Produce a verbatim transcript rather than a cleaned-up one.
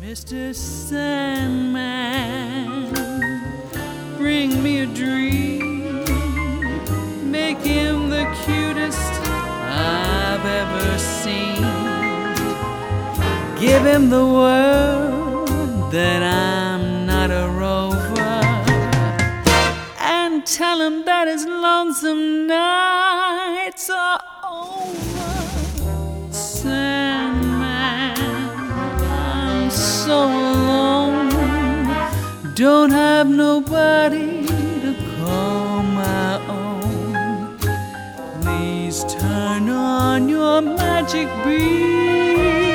Mister Sandman, bring me a dream. Make him the cutest I've ever seen. Give him the word that I'm not a rover, and tell him that his lonesome nights are over. Sandman, I'm so alone, don't have nobody to call my own. Please turn on your magic beam